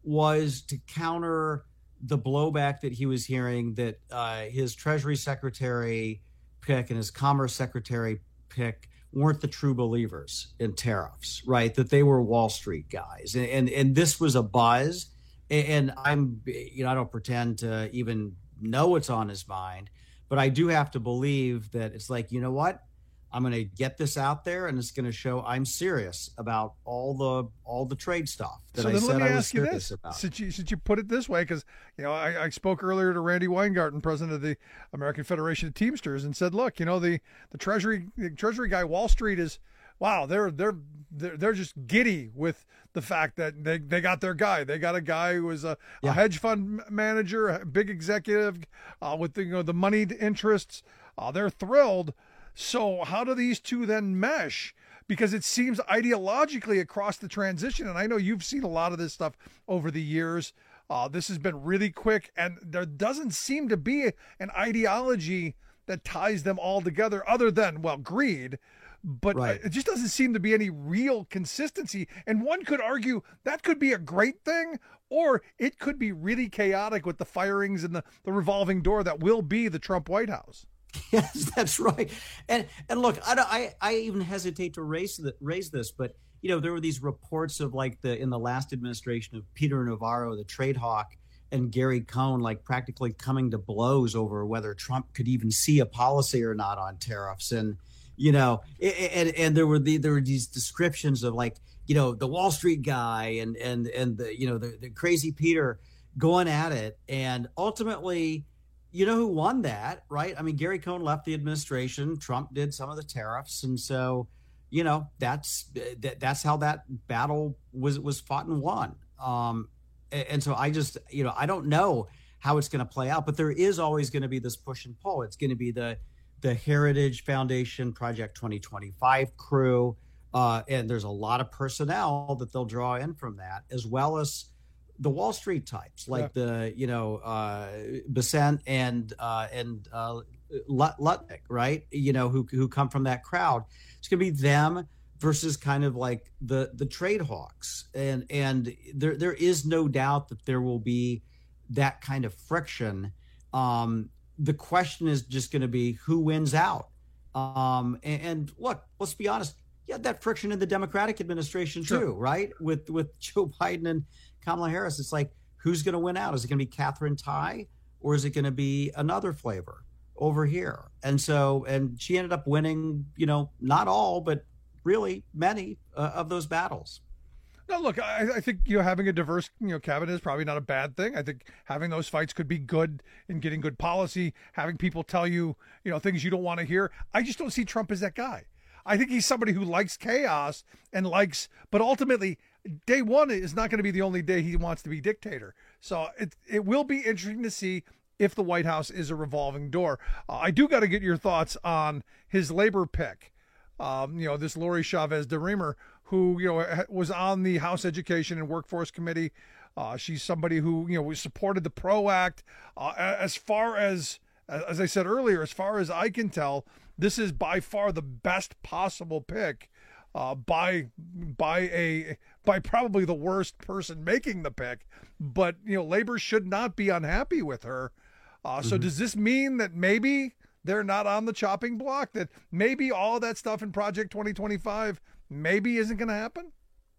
was to counter the blowback that he was hearing that uh, his Treasury Secretary pick and his Commerce Secretary pick weren't the true believers in tariffs, right? That they were Wall Street guys. And, and, and this was a buzz. And I'm, you know, I don't pretend to even know what's on his mind, but I do have to believe that it's like, you know what? I'm going to get this out there, and it's going to show I'm serious about all the all the trade stuff that so I then said let me I was ask you serious this, about. since you, since you put it this way, because, you know, I, I spoke earlier to Randy Weingarten, president of the American Federation of Teamsters, and said, look, you know, the, the Treasury the Treasury guy, Wall Street is, wow, they're they're they're, they're just giddy with the fact that they, they got their guy. They got a guy who was a, Yeah. a hedge fund manager, a big executive uh, with the, you know, the moneyed interests. Uh, they're thrilled. So how do these two then mesh? Because it seems ideologically across the transition, and I know you've seen a lot of this stuff over the years. Uh, this has been really quick, and there doesn't seem to be an ideology that ties them all together other than, well, greed. But Right. it just doesn't seem to be any real consistency. And one could argue that could be a great thing, or it could be really chaotic with the firings and the, the revolving door that will be the Trump White House. Yes, that's right. And and look, I don't, I I even hesitate to raise the, raise this, but you know there were these reports of like the in the last administration of Peter Navarro, the trade hawk, and Gary Cohn like practically coming to blows over whether Trump could even see a policy or not on tariffs. And, you know, and, and there were the, there were these descriptions of like, you know, the Wall Street guy and, and, and the, you know, the, the crazy Peter going at it. And ultimately, you know who won that, right? I mean, Gary Cohn left the administration. Trump did some of the tariffs. And so, you know, that's that, that's how that battle was was fought and won. Um, and, and so I just, you know, I don't know how it's going to play out, but there is always going to be this push and pull. It's going to be the the Heritage Foundation Project twenty twenty-five crew. Uh, and there's a lot of personnel that they'll draw in from that, as well as the Wall Street types like yeah. the, you know, uh, Bessent and uh, and uh, Lutnick, right? You know, who who come from that crowd. It's going to be them versus kind of like the the trade hawks, and and there there is no doubt that there will be that kind of friction. Um, the question is just going to be who wins out. Um, and, and look, let's be honest. You had that friction in the Democratic administration sure. too, right? With with Joe Biden and Kamala Harris. It's like, who's going to win out? Is it going to be Catherine Tai, or is it going to be another flavor over here? And so, and she ended up winning, you know, not all, but really many uh, of those battles. No, look, I, I think, you know, having a diverse, you know, cabinet is probably not a bad thing. I think having those fights could be good in getting good policy, having people tell you, you know, things you don't want to hear. I just don't see Trump as that guy. I think he's somebody who likes chaos and likes, but ultimately, day one is not going to be the only day he wants to be dictator. So it it will be interesting to see if the White House is a revolving door. Uh, I do got to get your thoughts on his labor pick. Um, you know, this Lori Chavez de Remer, who, you know, was on the House Education and Workforce Committee. Uh, she's somebody who, you know, supported the PRO Act. Uh, as far as, as I said earlier, as far as I can tell, this is by far the best possible pick uh, by by a by probably the worst person making the pick. But, you know, labor should not be unhappy with her. Uh, so mm-hmm. does this mean that maybe they're not on the chopping block, that maybe all that stuff in Project twenty twenty-five maybe isn't going to happen?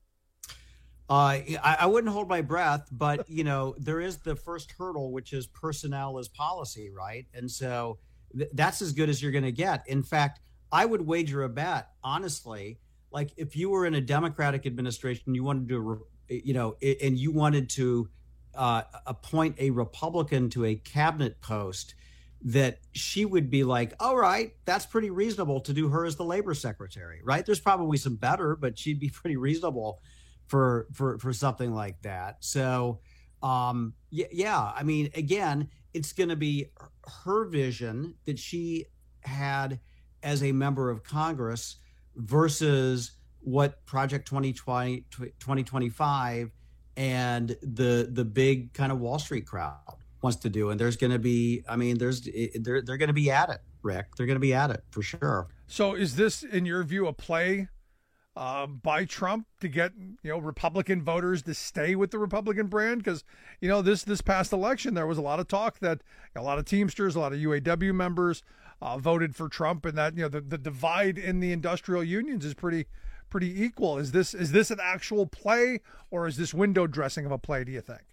Uh, I, I wouldn't hold my breath, but, you know, there is the first hurdle, which is personnel as policy, right? And so th- that's as good as you're going to get. In fact, I would wager a bet, honestly, like if you were in a Democratic administration, you wanted to, you know, and you wanted to uh, appoint a Republican to a cabinet post, that she would be like, all right, that's pretty reasonable to do her as the labor secretary, right? There's probably some better, but she'd be pretty reasonable for for for something like that. So um yeah, yeah I mean, again, it's going to be her vision that she had as a member of Congress versus what Project twenty twenty, twenty twenty-five and the the big kind of Wall Street crowd wants to do. And there's going to be, I mean, there's they're they're going to be at it, Rick. They're going to be at it for sure. So is this, in your view, a play uh, by Trump to get, you know, Republican voters to stay with the Republican brand? Because, you know, this this past election, there was a lot of talk that a lot of Teamsters, a lot of U A W members uh, voted for Trump, and that, you know, the, the divide in the industrial unions is pretty pretty equal. Is this is this an actual play, or is this window dressing of a play, do you think?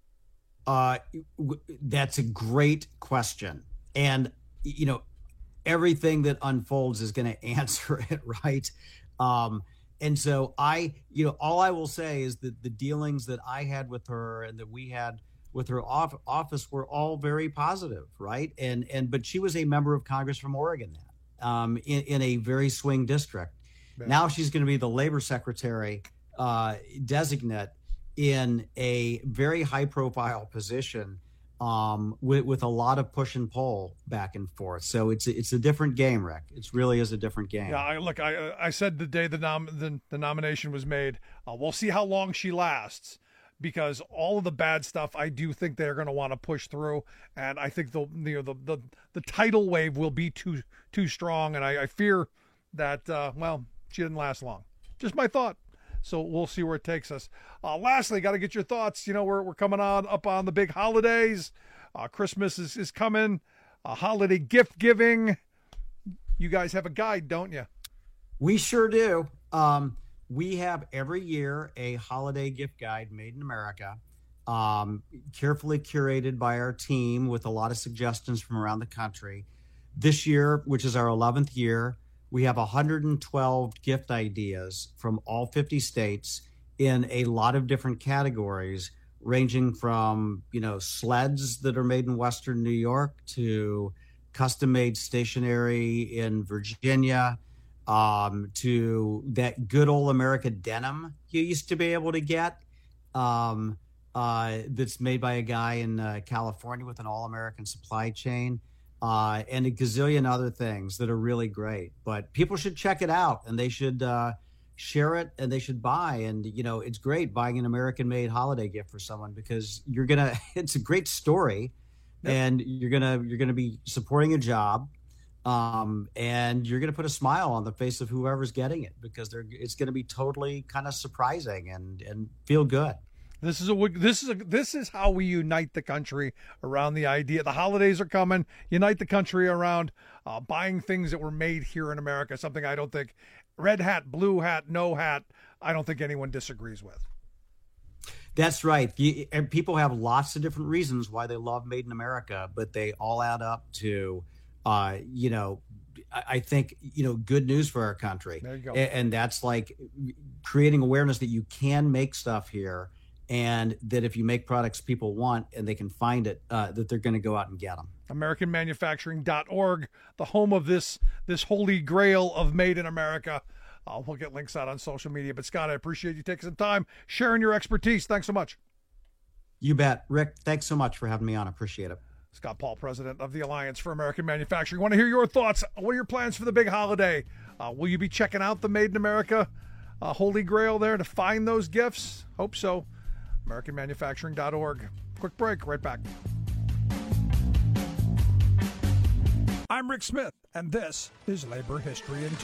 Uh, that's a great question. And, you know, everything that unfolds is going to answer it, right? Um, and so I, you know, all I will say is that the dealings that I had with her and that we had with her off, office were all very positive, right? And, and, but she was a member of Congress from Oregon, um, in, in a very swing district. Yeah. Now she's going to be the labor secretary uh, designate in a very high profile position, um, with, with a lot of push and pull back and forth. So it's, it's a different game, Rick. It really is a different game. Yeah. I, look, I, I said the day the nom the, the nomination was made, uh, we'll see how long she lasts, because all of the bad stuff, I do think they're going to want to push through. And I think the, you know, the, the, the tidal wave will be too, too strong. And I, I fear that, uh, well, she didn't last long. Just my thought. So we'll see where it takes us. Uh, lastly, got to get your thoughts. You know, we're we're coming on up on the big holidays. Uh, Christmas is, is coming. Uh, holiday gift giving. You guys have a guide, don't you? We sure do. Um, we have every year a holiday gift guide made in America. um, carefully curated by our team with a lot of suggestions from around the country. This year, which is our eleventh year, we have one hundred twelve gift ideas from all fifty states in a lot of different categories, ranging from, you know, sleds that are made in Western New York to custom-made stationery in Virginia, um, to that good old America denim you used to be able to get, um, uh, that's made by a guy in uh, California with an all-American supply chain, uh, and a gazillion other things that are really great. But people should check it out, and they should uh, share it, and they should buy. And, you know, it's great buying an American-made holiday gift for someone, because you're going to – it's a great story. Yep. And you're gonna you're gonna be supporting a job, um, and you're gonna put a smile on the face of whoever's getting it, because they're it's gonna be totally kind of surprising and and feel good. This is a this is a this is how we unite the country around the idea. The holidays are coming. Unite the country around uh, buying things that were made here in America. Something I don't think red hat, blue hat, no hat. I don't think anyone disagrees with. That's right. You, and people have lots of different reasons why they love Made in America, but they all add up to, uh, you know, I, I think, you know, good news for our country. There you go. And, and that's like creating awareness that you can make stuff here, and that if you make products people want and they can find it, uh, that they're going to go out and get them. American Manufacturing dot org, the home of this this holy grail of Made in America. Uh, we'll get links out on social media. But, Scott, I appreciate you taking some time, sharing your expertise. Thanks so much. You bet. Rick, thanks so much for having me on. I appreciate it. Scott Paul, president of the Alliance for American Manufacturing. Want to hear your thoughts? What are your plans for the big holiday? Uh, will you be checking out the Made in America uh, Holy Grail there to find those gifts? Hope so. American Manufacturing dot org. Quick break. Right back. I'm Rick Smith, and this is Labor History in Two.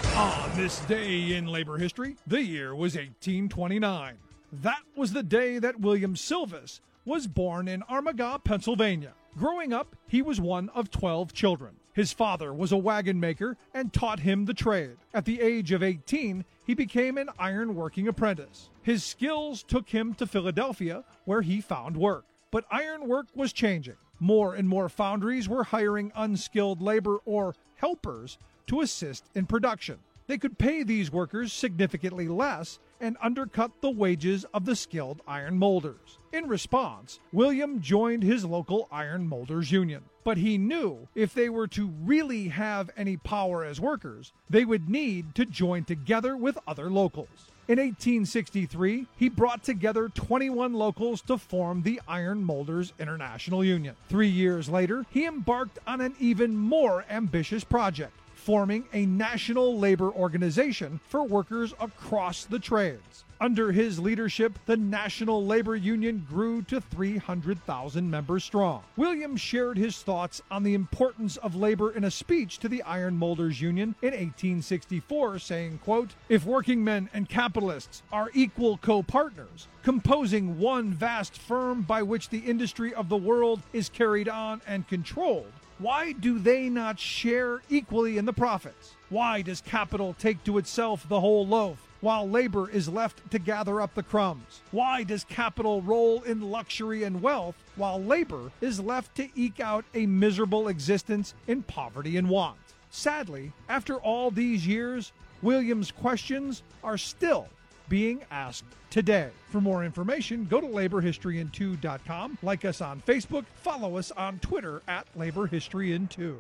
On this day in labor history, the year was eighteen twenty-nine. That was the day that William Silvis was born in Armagh, Pennsylvania. Growing up, he was one of twelve children. His father was a wagon maker and taught him the trade. At the age of eighteen, he became an iron-working apprentice. His skills took him to Philadelphia, where he found work. But iron work was changing. More and more foundries were hiring unskilled labor or helpers to assist in production. They could pay these workers significantly less and undercut the wages of the skilled iron molders. In response, William joined his local iron molders union. But he knew if they were to really have any power as workers, they would need to join together with other locals. In eighteen sixty-three, he brought together twenty-one locals to form the Iron Molders International Union. Three years later, he embarked on an even more ambitious project, forming a national labor organization for workers across the trades. Under his leadership, the National Labor Union grew to three hundred thousand members strong. William shared his thoughts on the importance of labor in a speech to the Iron Molders Union in eighteen sixty-four, saying, quote, "If working men and capitalists are equal co-partners, composing one vast firm by which the industry of the world is carried on and controlled, why do they not share equally in the profits? Why does capital take to itself the whole loaf, while labor is left to gather up the crumbs? Why does capital roll in luxury and wealth, while labor is left to eke out a miserable existence in poverty and want?" Sadly, after all these years, William's questions are still being asked today. For more information, go to labor history in two dot com, like us on Facebook, follow us on Twitter at labor history in two.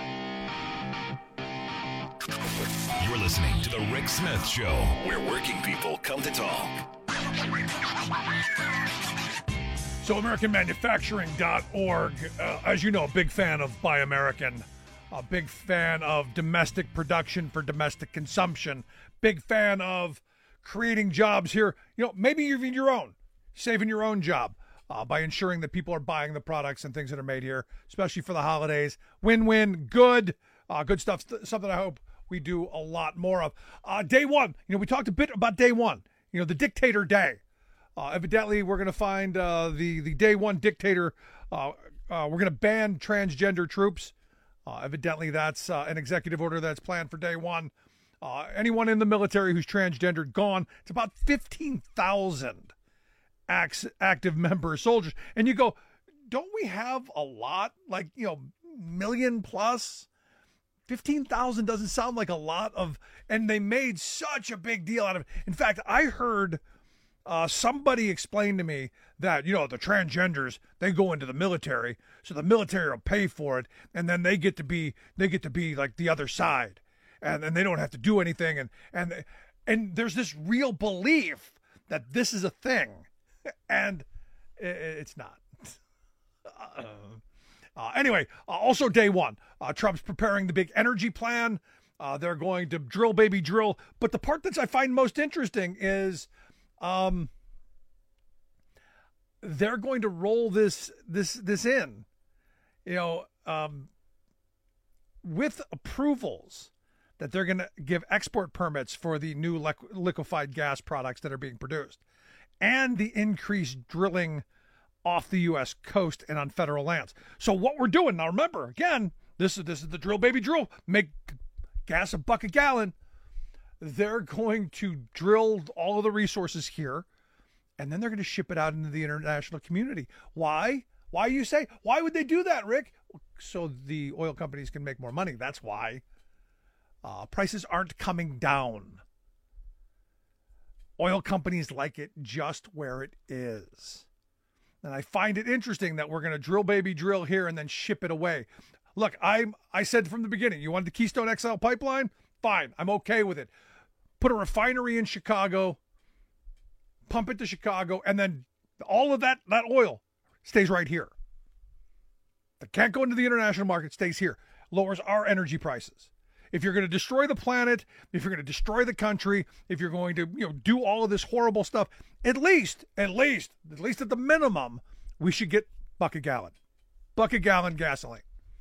You're listening to The Rick Smith Show, where working people come to talk. So American Manufacturing dot org, uh, as you know, a big fan of Buy American, a big fan of domestic production for domestic consumption, big fan of creating jobs here, you know, maybe even your own, saving your own job uh, by ensuring that people are buying the products and things that are made here, especially for the holidays. Win-win, good, uh, good stuff, something I hope we do a lot more of. Uh, day one, you know, we talked a bit about day one, you know, the dictator day. Uh, evidently, we're going to find uh, the, the day one dictator. Uh, uh, we're going to ban transgender troops. Uh, evidently, that's uh, an executive order that's planned for day one. Uh, anyone in the military who's transgendered, gone. It's about fifteen thousand acts, active member soldiers. And you go, don't we have a lot? Like, you know, million plus? fifteen thousand doesn't sound like a lot of, and they made such a big deal out of it. In fact, I heard uh, somebody explain to me that, you know, the transgenders, they go into the military, so the military will pay for it, and then they get to be, they get to be like the other side, and then they don't have to do anything, and and and there's this real belief that this is a thing, and it's not. Uh, Uh, anyway, uh, also day one, uh, Trump's preparing the big energy plan. Uh, they're going to drill, baby, drill. But the part that I find most interesting is um, they're going to roll this this this in, you know, um, with approvals that they're going to give export permits for the new liqu- liquefied gas products that are being produced, and the increased drilling off the U S coast and on federal lands. So what we're doing now, remember, again, this is this is the drill, baby, drill. Make gas a buck a gallon. They're going to drill all of the resources here, and then they're going to ship it out into the international community. Why? Why, you say? Why would they do that, Rick? So the oil companies can make more money. That's why. Uh, prices aren't coming down. Oil companies like it just where it is. And I find it interesting that we're going to drill, baby, drill here and then ship it away. Look, I'm, I said from the beginning, you wanted the Keystone X L pipeline? Fine, I'm okay with it. Put a refinery in Chicago, pump it to Chicago, and then all of that, that oil stays right here. That can't go into the international market, stays here. Lowers our energy prices. If you're going to destroy the planet, if you're going to destroy the country, if you're going to, you know, do all of this horrible stuff, at least, at least, at least at the minimum, we should get buck a gallon, buck a gallon gasoline.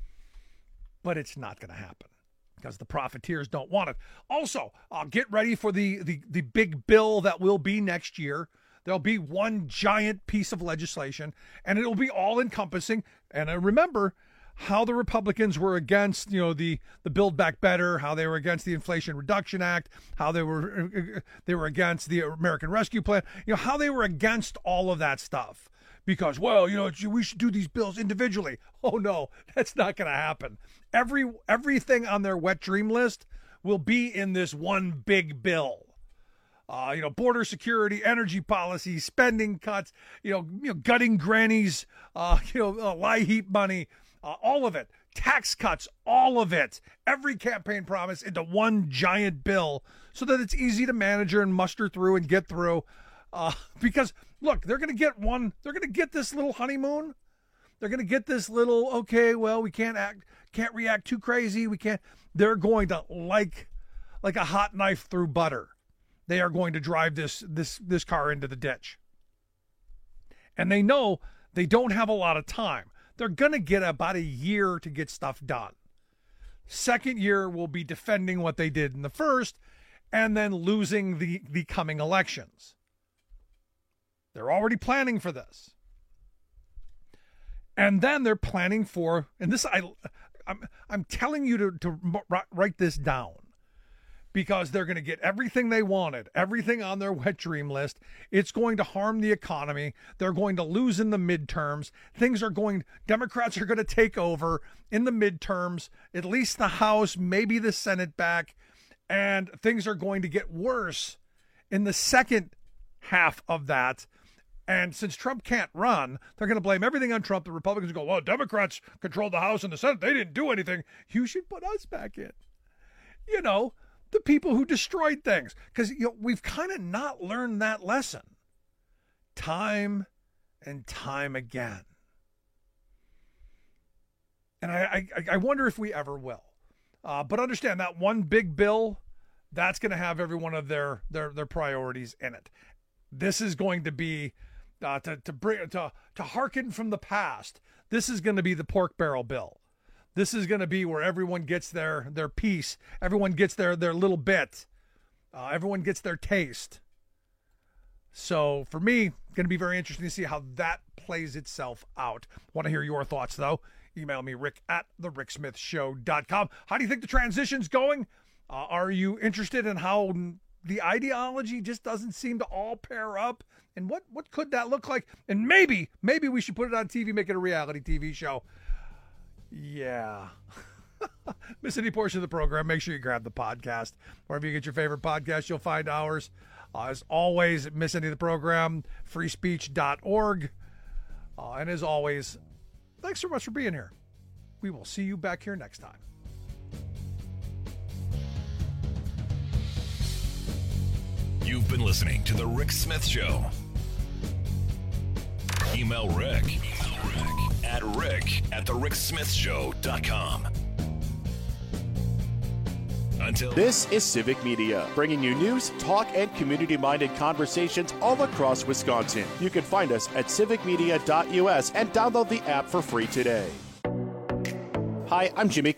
But it's not going to happen because the profiteers don't want it. Also, uh, get ready for the, the the big bill that will be next year. There'll be one giant piece of legislation, and it'll be all encompassing. And I remember how the Republicans were against, you know, the, the Build Back Better, how they were against the Inflation Reduction Act, how they were they were against the American Rescue Plan, you know, how they were against all of that stuff. Because, well, you know, we should do these bills individually. Oh, no, that's not going to happen. Every everything on their wet dream list will be in this one big bill. Uh, you know, border security, energy policy, spending cuts, you know, you know gutting grannies, uh, you know, uh, lie heap money. Uh, all of it, tax cuts, all of it, every campaign promise into one giant bill so that it's easy to manage and muster through and get through. Uh, because, look, they're going to get one, they're going to get this little honeymoon. They're going to get this little, okay, well, we can't act, can't react too crazy. We can't, they're going to, like, like a hot knife through butter. They are going to drive this, this, this car into the ditch. And they know they don't have a lot of time. They're going to get about a year to get stuff done. Second year will be defending what they did in the first and then losing the, the coming elections. They're already planning for this. And then they're planning for, and this, I, I'm, I'm telling you to, to write this down. Because they're going to get everything they wanted, everything on their wet dream list. It's going to harm the economy. They're going to lose in the midterms. Things are going, Democrats are going to take over in the midterms, at least the House, maybe the Senate back, and things are going to get worse in the second half of that. And since Trump can't run, they're going to blame everything on Trump. The Republicans go, well, Democrats controlled the House and the Senate. They didn't do anything. You should put us back in. You know, the people who destroyed things, because you know we've kind of not learned that lesson time and time again, and I I, I wonder if we ever will. Uh, but understand that one big bill, that's going to have every one of their their their priorities in it. This is going to be uh, to to bring to to hearken from the past. This is going to be the pork barrel bill. This is going to be where everyone gets their, their piece. Everyone gets their, their little bit. Uh, everyone gets their taste. So for me, going to be very interesting to see how that plays itself out. Want to hear your thoughts, though. Email me, rick at the rick smith show dot com. How do you think the transition's going? Uh, are you interested in how the ideology just doesn't seem to all pair up. And what, what could that look like? And maybe, maybe we should put it on T V, make it a reality T V show. Yeah. Miss any portion of the program, make sure you grab the podcast. Wherever you get your favorite podcast, you'll find ours. Uh, as always, miss any of the program, free speech dot org. Uh, and as always, thanks so much for being here. We will see you back here next time. You've been listening to The Rick Smith Show. Email Rick, Email Rick at rick at the rick smith show dot com. Until This is Civic Media, bringing you news, talk, and community-minded conversations all across Wisconsin. You can find us at civic media dot U S and download the app for free today. Hi, I'm Jimmy